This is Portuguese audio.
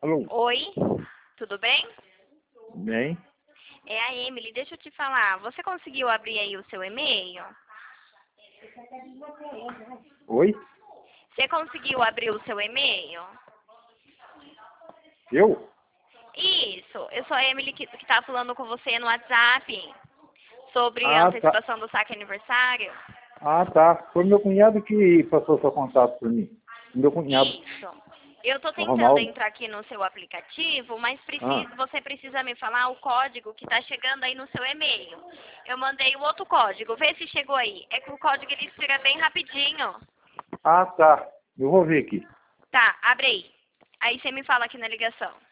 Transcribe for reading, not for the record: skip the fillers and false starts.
Alô? Oi, tudo bem? Bem? É a Emily, deixa eu te falar. Você conseguiu abrir aí o seu e-mail? Oi? Você conseguiu abrir o seu e-mail? Eu? Isso, eu sou a Emily que tá falando com você no WhatsApp sobre a Ah, tá. antecipação do saque aniversário. Ah, tá. Foi meu cunhado que passou seu contato para mim. Meu cunhado, Isso. Eu tô o tentando Ronaldo. entrar aqui no seu aplicativo, mas Ah, você precisa me falar o código que tá chegando aí no seu e-mail. Eu mandei o outro código, vê se chegou aí. É que o código ele chega bem rapidinho. tá. Eu vou ver aqui. Tá, abre aí. Aí você me fala aqui na ligação.